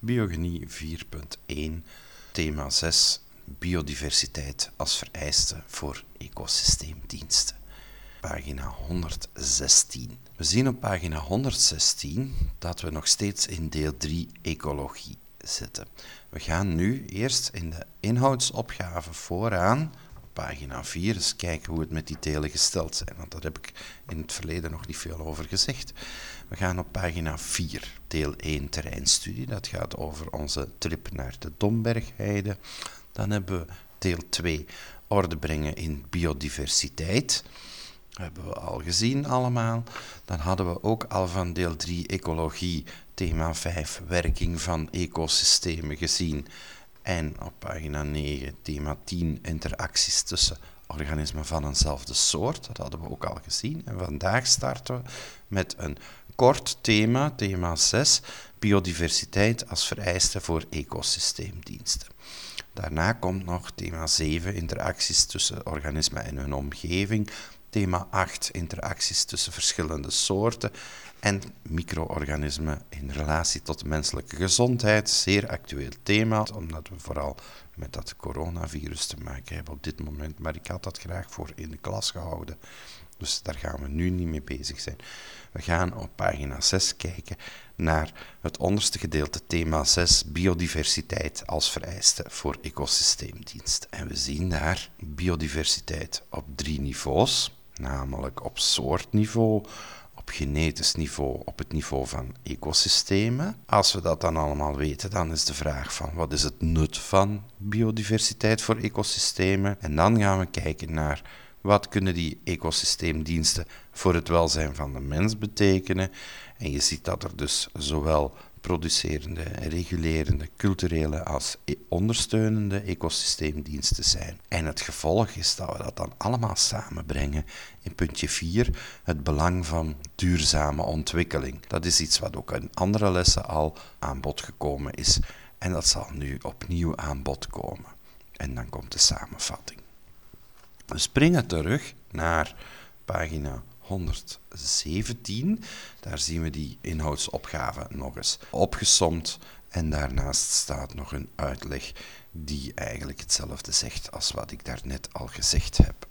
Biogenie 4.1, thema 6, biodiversiteit als vereiste voor ecosysteemdiensten. Pagina 116. We zien op pagina 116 dat we nog steeds in deel 3 ecologie zitten. We gaan nu eerst in de inhoudsopgave vooraan, pagina 4, eens kijken hoe het met die delen gesteld zijn, want daar heb ik in het verleden nog niet veel over gezegd. We gaan op pagina 4, deel 1 terreinstudie, dat gaat over onze trip naar de Dombergheide. Dan hebben we deel 2, orde brengen in biodiversiteit. Dat hebben we al gezien allemaal. Dan hadden we ook al van deel 3 ecologie, thema 5, werking van ecosystemen gezien. En op pagina 9, thema 10, interacties tussen organismen van eenzelfde soort. Dat hadden we ook al gezien. En vandaag starten we met een kort thema, thema 6, biodiversiteit als vereiste voor ecosysteemdiensten. Daarna komt nog thema 7, interacties tussen organismen en hun omgeving. Thema 8, interacties tussen verschillende soorten en micro-organismen in relatie tot de menselijke gezondheid. Zeer actueel thema, omdat we vooral met dat coronavirus te maken hebben op dit moment. Maar ik had dat graag voor in de klas gehouden, dus daar gaan we nu niet mee bezig zijn. We gaan op pagina 6 kijken naar het onderste gedeelte, thema 6, biodiversiteit als vereiste voor ecosysteemdiensten. En we zien daar biodiversiteit op 3 niveaus, namelijk op soortniveau, op genetisch niveau, op het niveau van ecosystemen. Als we dat dan allemaal weten, dan is de vraag van wat is het nut van biodiversiteit voor ecosystemen? En dan gaan we kijken naar wat kunnen die ecosysteemdiensten voor het welzijn van de mens betekenen. En je ziet dat er dus zowel producerende, regulerende, culturele als ondersteunende ecosysteemdiensten zijn. En het gevolg is dat we dat dan allemaal samenbrengen in puntje 4, het belang van duurzame ontwikkeling. Dat is iets wat ook in andere lessen al aan bod gekomen is en dat zal nu opnieuw aan bod komen. En dan komt de samenvatting. We springen terug naar pagina 117. Daar zien we die inhoudsopgave nog eens opgesomd. En daarnaast staat nog een uitleg die eigenlijk hetzelfde zegt als wat ik daarnet al gezegd heb.